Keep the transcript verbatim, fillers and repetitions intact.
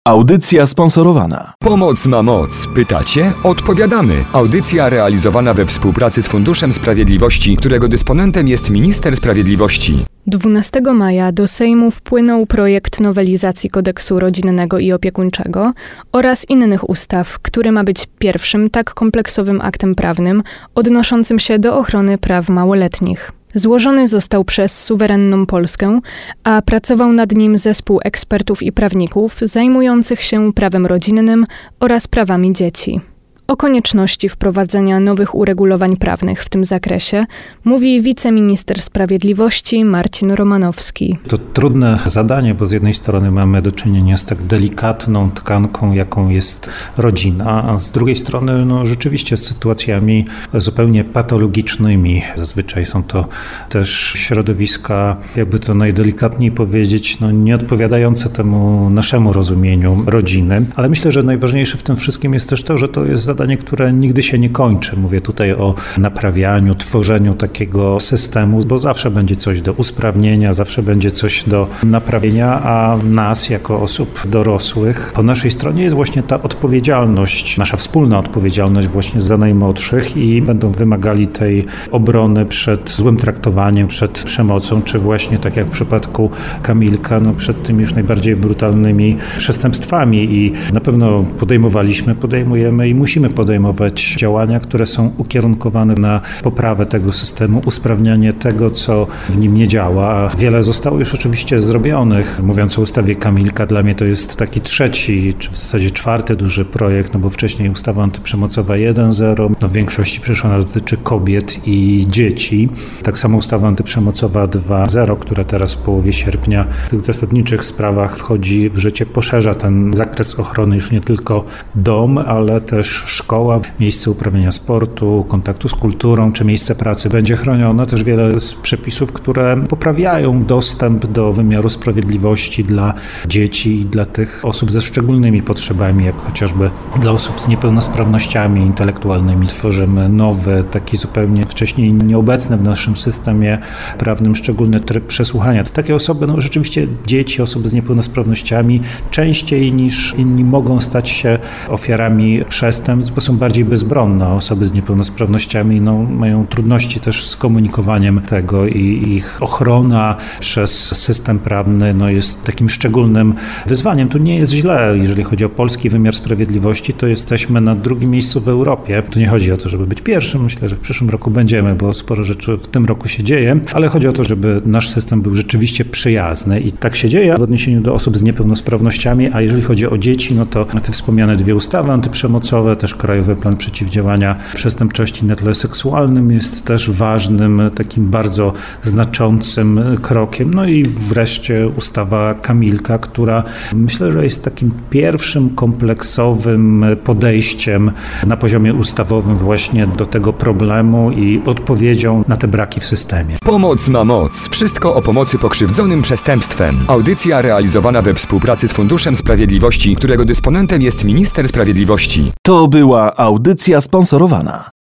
Audycja sponsorowana. Pomoc ma moc. Pytacie? Odpowiadamy. Audycja realizowana we współpracy z Funduszem Sprawiedliwości, którego dysponentem jest Minister Sprawiedliwości. dwunastego maja do Sejmu wpłynął projekt nowelizacji Kodeksu Rodzinnego i Opiekuńczego oraz innych ustaw, który ma być pierwszym tak kompleksowym aktem prawnym odnoszącym się do ochrony praw małoletnich. Złożony został przez suwerenną Polskę, a pracował nad nim zespół ekspertów i prawników zajmujących się prawem rodzinnym oraz prawami dzieci. O konieczności wprowadzenia nowych uregulowań prawnych w tym zakresie mówi wiceminister sprawiedliwości Marcin Romanowski. To trudne zadanie, bo z jednej strony mamy do czynienia z tak delikatną tkanką, jaką jest rodzina, a z drugiej strony no, rzeczywiście z sytuacjami zupełnie patologicznymi. Zazwyczaj są to też środowiska, jakby to najdelikatniej powiedzieć, no, nieodpowiadające temu naszemu rozumieniu rodziny. Ale myślę, że najważniejsze w tym wszystkim jest też to, że to jest zadanie, które nigdy się nie kończy. Mówię tutaj o naprawianiu, tworzeniu takiego systemu, bo zawsze będzie coś do usprawnienia, zawsze będzie coś do naprawienia, a nas jako osób dorosłych po naszej stronie jest właśnie ta odpowiedzialność, nasza wspólna odpowiedzialność właśnie za najmłodszych i będą wymagali tej obrony przed złym traktowaniem, przed przemocą, czy właśnie tak jak w przypadku Kamilka, no przed tymi już najbardziej brutalnymi przestępstwami i na pewno podejmowaliśmy, podejmujemy i musimy podejmować działania, które są ukierunkowane na poprawę tego systemu, usprawnianie tego, co w nim nie działa. Wiele zostało już oczywiście zrobionych. Mówiąc o ustawie Kamilka, dla mnie to jest taki trzeci, czy w zasadzie czwarty duży projekt, no bo wcześniej ustawa antyprzemocowa jeden zero, no w większości przecież ona dotyczy kobiet i dzieci. Tak samo ustawa antyprzemocowa dwa zero, która teraz w połowie sierpnia w tych zasadniczych sprawach wchodzi w życie, poszerza ten zakres ochrony już nie tylko dom, ale też szkoła, miejsce uprawiania sportu, kontaktu z kulturą czy miejsce pracy będzie chronione. Też wiele z przepisów, które poprawiają dostęp do wymiaru sprawiedliwości dla dzieci i dla tych osób ze szczególnymi potrzebami, jak chociażby dla osób z niepełnosprawnościami intelektualnymi. Tworzymy nowy, taki zupełnie wcześniej nieobecny w naszym systemie prawnym, szczególny tryb przesłuchania. Takie osoby, no rzeczywiście dzieci, osoby z niepełnosprawnościami częściej niż inni mogą stać się ofiarami przestępstw, bo są bardziej bezbronne. Osoby z niepełnosprawnościami no, mają trudności też z komunikowaniem tego i ich ochrona przez system prawny no, jest takim szczególnym wyzwaniem. Tu nie jest źle, jeżeli chodzi o polski wymiar sprawiedliwości, to jesteśmy na drugim miejscu w Europie. Tu nie chodzi o to, żeby być pierwszym, myślę, że w przyszłym roku będziemy, bo sporo rzeczy w tym roku się dzieje, ale chodzi o to, żeby nasz system był rzeczywiście przyjazny i tak się dzieje w odniesieniu do osób z niepełnosprawnościami, a jeżeli chodzi o dzieci, no to te wspomniane dwie ustawy antyprzemocowe, też Krajowy Plan Przeciwdziałania Przestępczości na tle seksualnym jest też ważnym, takim bardzo znaczącym krokiem. No i wreszcie ustawa Kamilka, która myślę, że jest takim pierwszym kompleksowym podejściem na poziomie ustawowym właśnie do tego problemu i odpowiedzią na te braki w systemie. Pomoc ma moc. Wszystko o pomocy pokrzywdzonym przestępstwem. Audycja realizowana we współpracy z Funduszem Sprawiedliwości, którego dysponentem jest Minister Sprawiedliwości. To była audycja sponsorowana.